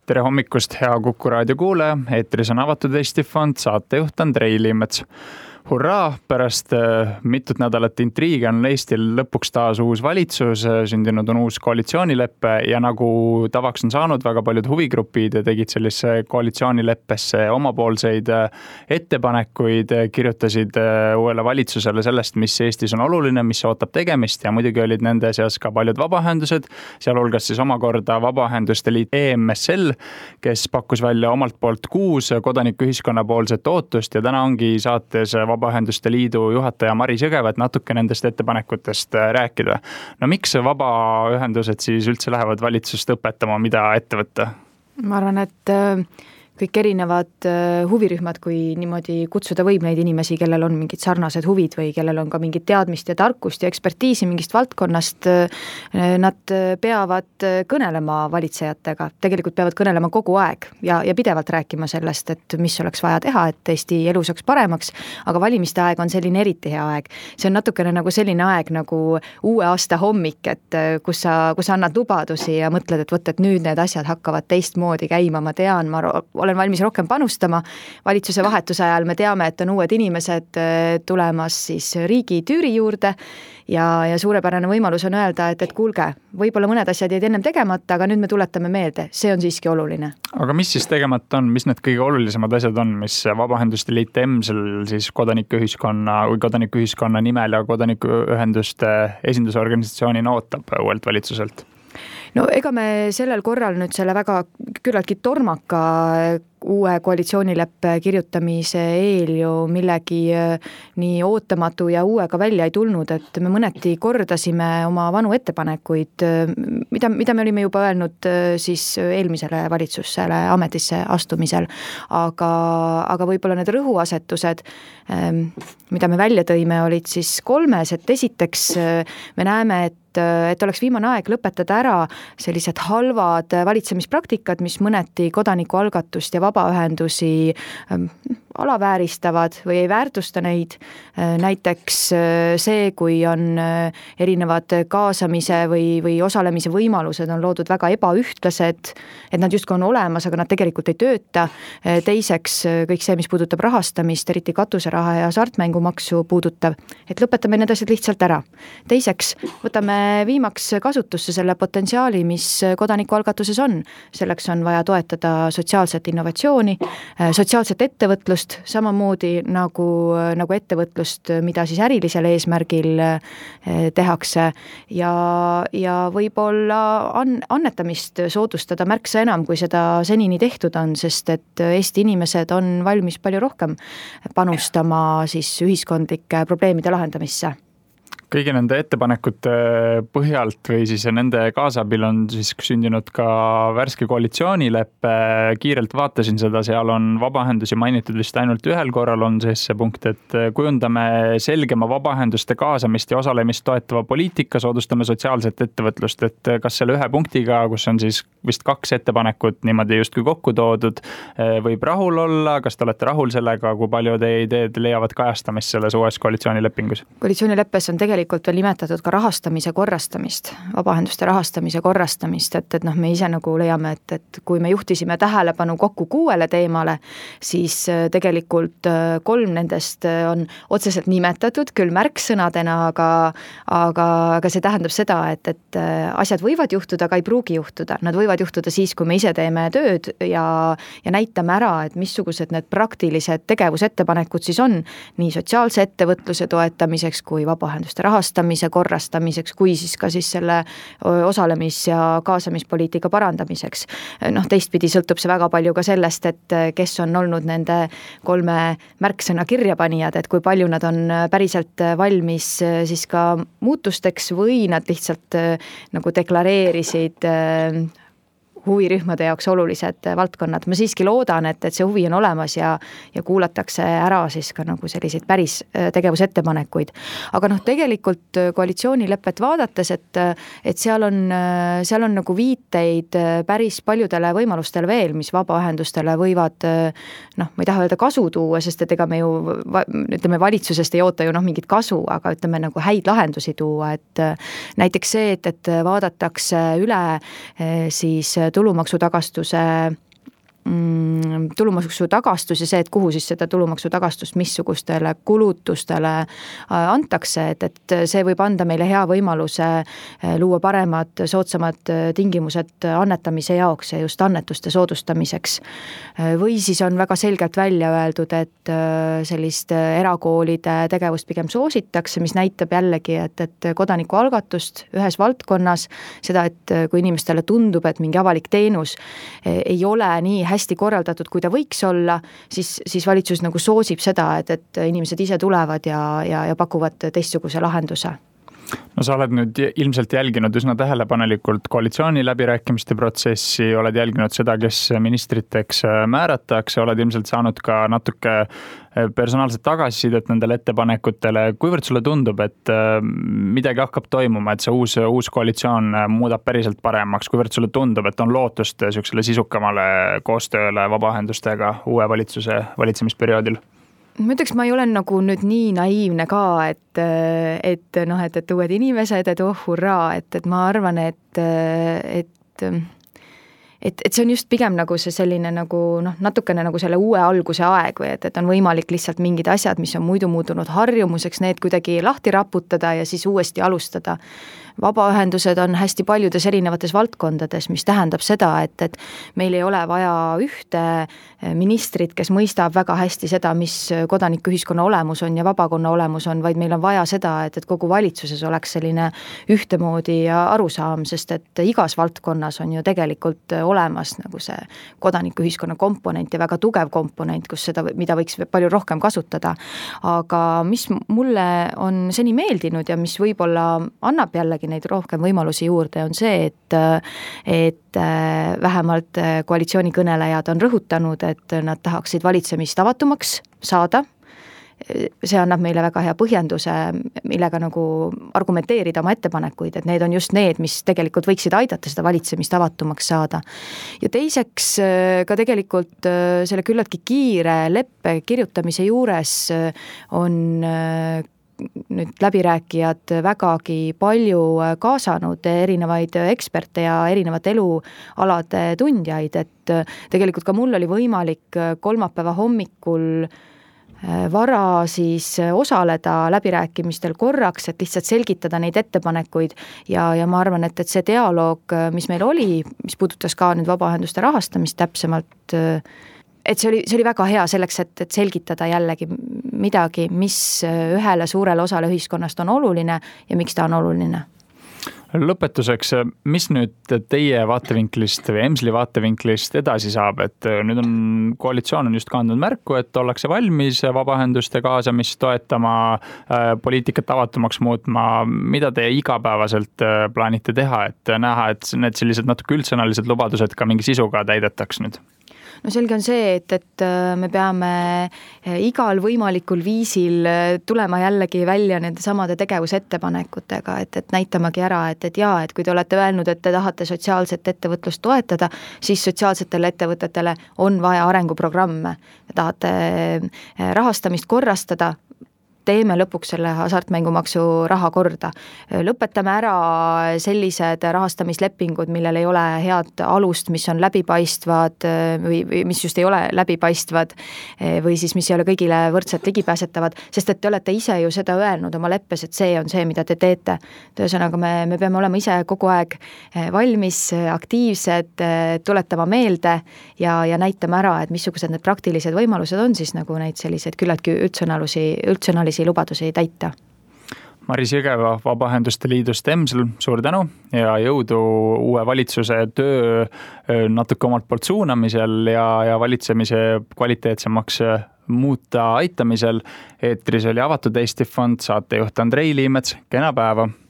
Tere hommikust, hea Kuku raadio kuulaja, eetris on Avatud Eesti Fond, saatejuht Andrei Liimets. Hurraa, pärast mitut nädalat intriigi on Eestil lõpuks taas uus valitsus, sündinud on uus koalitsioonileppe ja nagu tavaks on saanud, väga paljud huvigrupid tegid sellise koalitsioonileppesse omapoolseid ettepanekuid, kirjutasid uuele valitsusele sellest, mis Eestis on oluline, mis ootab tegemist ja muidugi olid nende seas ka paljud vabaühendused, sealhulgas siis omakorda Vabaühenduste Liit EMSL, kes pakkus välja omalt poolt 6 kodanikuühiskonna poolset ootust ja täna ongi saates Vabaühenduste Liidu juhataja Maris Jõgeva, et natuke nendest ettepanekutest rääkida. No miks vabaühendused siis üldse lähevad valitsust õpetama, mida ette võtta? Ma arvan, et kõik erinevad huvirühmad, kui niimoodi kutsuda võib neid inimesi, kellel on mingid sarnased huvid või kellel on ka mingit teadmist ja tarkust ja ekspertiisi mingist valdkonnast, nad peavad kõnelema valitsejatega, tegelikult peavad kõnelema kogu aeg ja pidevalt rääkima sellest, et mis oleks vaja teha, et Eesti elu saaks paremaks, aga valimiste aeg on selline eriti hea aeg. See on natukene nagu selline aeg nagu uue aasta hommik, et kus sa annad lubadusi ja mõtled, et võt, et nüüd need asjad hakkavad teistmoodi käima, ma tean, ma olen valmis rohkem panustama. Valitsuse vahetuse ajal me teame, et on uued inimesed tulemas siis riigi tüüri juurde ja suurepärane võimalus on öelda, et kuulge, võib-olla mõned asjad jäid ennem tegemata, aga nüüd me tuletame meelde, see on siiski oluline. Aga mis siis tegemata on, mis need kõige olulisemad asjad on, mis Vabaühenduste Liit EMSL siis kodanikuühiskonna nimel ja kodanikuühenduste esindusorganisatsioonina ootab uuelt valitsuselt? No ega me sellel korral nüüd selle väga küllaltki tormaka uue koalitsioonileppe kirjutamise eel ju millegi nii ootamatu ja uuega välja ei tulnud, et me mõneti kordasime oma vanu ettepanekuid, mida me olime juba öelnud siis eelmisele valitsusele ametisse astumisel, aga võib-olla need rõhuasetused, mida me välja tõime, olid siis 3, et esiteks me näeme, et oleks viimane aeg lõpetada ära sellised halvad valitsemispraktikad, mis mõneti kodanikualgatust ja vabaühendusi alavääristavad või ei väärtusta neid. Näiteks see, kui on erinevad kaasamise või osalemise võimalused on loodud väga ebaühtlased, et nad justkui on olemas, aga nad tegelikult ei tööta. Teiseks kõik see, mis puudutab rahastamist, eriti katuseraha ja hasartmängumaksu puudutav, et lõpetame need asjad lihtsalt ära. Teiseks võtame viimaks kasutusse selle potentsiaali, mis kodanikualgatuses on. Selleks on vaja toetada sotsiaalset innovatsiooni, sotsiaalset ettevõtlust, samamoodi nagu ettevõtlust, mida siis ärilisel eesmärgil tehakse ja võib-olla annetamist soodustada märksa enam, kui seda senini tehtud on, sest et Eesti inimesed on valmis palju rohkem panustama siis ühiskondlike probleemide lahendamisse. Kõigi nende ettepanekute põhjalt või siis nende kaasabil on siis sündinud ka värske koalitsioonileppe. Kiirelt vaatasin seda, seal on vabaühendusi mainitud vist ainult ühel korral on siis see punkt, et kujundame selgema vabaühenduste kaasamist ja osalemist toetava poliitika, soodustame sotsiaalset ettevõtlust, et kas selle ühe punktiga, kus on siis vist 2 ettepanekut niimoodi justkui kokku toodud, võib rahul olla, kas te olete rahul sellega, kui palju teie ideed leiavad kajastamist selles uues koalitsioonilepingus? Koalitsioonileppes on tegelikult veel nimetatud ka rahastamise korrastamist, vabaühenduste rahastamise korrastamist, et me ise nagu leiame, et kui me juhtisime tähelepanu kokku 6 teemale, siis tegelikult 3 nendest on otseselt nimetatud, küll märksõnadena, aga see tähendab seda, et asjad võivad juhtuda, aga ei pruugi juhtuda. Nad võivad juhtuda siis, kui me ise teeme tööd ja näitame ära, et missugused need praktilised tegevusettepanekud siis on, nii sotsiaalse ettevõtluse toetamiseks kui vabaühenduste rahastamise korrastamiseks, kui siis ka siis selle osalemis- ja kaasamispoliitika parandamiseks. Teistpidi sõltub see väga palju ka sellest, et kes on olnud nende 3 märksõna kirjapanijad, et kui palju nad on päriselt valmis siis ka muutusteks või nad lihtsalt nagu deklareerisid huvirühmade jaoks olulised valdkonnad. Ma siiski loodan, et see huvi on olemas ja kuulatakse ära siis ka nagu selliseid päris tegevusettepanekuid. Aga tegelikult koalitsioonilepet vaadates, et seal on nagu viiteid päris paljudele võimalustele veel, mis vabaühendustele võivad, ma ei taha öelda kasu tuua, sest et ega me ju ütleme valitsusest ei oota ju mingit kasu, aga ütleme nagu häid lahendusi tuua, et näiteks see, et vaadatakse üle siis tulumaksu tagastus ja see, et kuhu siis seda tulumaksu tagastust missugustele kulutustele antakse, et see võib anda meile hea võimaluse luua paremad, soodsamad tingimused annetamise jaoks ja just annetuste soodustamiseks. Või siis on väga selgelt välja öeldud, et sellist erakoolide tegevust pigem soositakse, mis näitab jällegi, et kodanikualgatust ühes valdkonnas, seda, et kui inimestele tundub, et mingi avalik teenus ei ole nii hästi korraldatud, kui ta võiks olla, siis valitsus nagu soosib seda, et inimesed ise tulevad ja pakuvad teistsuguse lahenduse. No sa oled nüüd ilmselt jälginud üsna tähelepanelikult koalitsiooni läbirääkimiste protsessi, oled jälginud seda, kes ministriteks määratakse, oled ilmselt saanud ka natuke personaalset tagasisidet nendele ettepanekutele. Kuivõrd sulle tundub, et midagi hakkab toimuma, et see uus koalitsioon muudab päriselt paremaks? Kuivõrd sulle tundub, et on lootust sellisele sisukamale koostööle vabaühendustega uue valitsuse valitsemisperioodil? Ma ütleks, ma ei ole nagu nüüd nii naiivne ka, et uued inimesed, et hurraa, et ma arvan, et see on just pigem nagu see selline nagu natukene nagu selle uue alguse aeg või et on võimalik lihtsalt mingid asjad, mis on muidu muutunud harjumuseks, need kuidagi lahti raputada ja siis uuesti alustada. Vabaühendused on hästi paljudes erinevates valdkondades, mis tähendab seda, et meil ei ole vaja ühte ministrit, kes mõistab väga hästi seda, mis kodanikuühiskonna olemus on ja vabakonna olemus on, vaid meil on vaja seda, et kogu valitsuses oleks selline ühtemoodi arusaam, sest et igas valdkonnas on ju tegelikult olemas nagu see kodanikuühiskonna komponent ja väga tugev komponent, kus seda, mida võiks palju rohkem kasutada. Aga mis mulle on seni meeldinud ja mis võib-olla annab jällegi neid rohkem võimalusi juurde, on see, et vähemalt koalitsioonikõnelejad on rõhutanud, et nad tahaksid valitsemist avatumaks saada. See annab meile väga hea põhjenduse, millega nagu argumenteerida oma ettepanekuid, et need on just need, mis tegelikult võiksid aidata seda valitsemist avatumaks saada. Ja teiseks ka tegelikult selle küllaltki kiire leppe kirjutamise juures on nüüd läbirääkijad vägagi palju kaasanud erinevaid eksperte ja erinevat elualade tundjaid, et tegelikult ka mul oli võimalik kolmapäeva hommikul vara siis osaleda läbirääkimistel korraks, et lihtsalt selgitada neid ettepanekuid ja ma arvan, et see dialoog, mis meil oli, mis puudutas ka nüüd vabaühenduste rahastamist täpsemalt, et see oli väga hea selleks, et selgitada jällegi midagi, mis ühele suurele osale ühiskonnast on oluline ja miks ta on oluline. Lõpetuseks, mis nüüd teie vaatevinklist või EMSLi vaatevinklist edasi saab, et nüüd on koalitsioon on just kandnud märku, et ollakse valmis vabaühenduste kaasamist toetama, poliitikat avatumaks muutma, mida te igapäevaselt plaanite teha, et näha, et need sellised natuke üldsõnalised lubadused ka mingi sisuga täidetaks nüüd? No selge on see, et me peame igal võimalikul viisil tulema jällegi välja nende samade tegevusettepanekutega, et näitamagi ära, et kui te olete öelnud, et te tahate sotsiaalset ettevõtlust toetada, siis sotsiaalsetele ettevõtetele on vaja arenguprogramme. Te tahate rahastamist korrastada, teeme lõpuks selle hasartmängumaksu raha korda. Lõpetame ära sellised rahastamislepingud, millel ei ole head alust, mis on läbipaistvad või mis just ei ole läbipaistvad või siis mis ei ole kõigile võrdselt ligipääsetavad, sest et te olete ise ju seda öelnud oma leppes, et see on see, mida te teete. Ühesõnaga me peame olema ise kogu aeg valmis, aktiivsed, tuletama meelde ja näitama ära, et missugused need praktilised võimalused on siis nagu neid selliseid küllaltki üldsõnalisi lubadusi täita. Maris Jõgeva Vabaühenduste Liidust EMSL, suur tänu ja jõudu uue valitsuse töö natuke omalt poolt suunamisel ja valitsemise kvaliteetsemaks muuta aitamisel. Eetris oli Avatud Eesti Fond, saatejuht Andrei Liimets, kena päeva!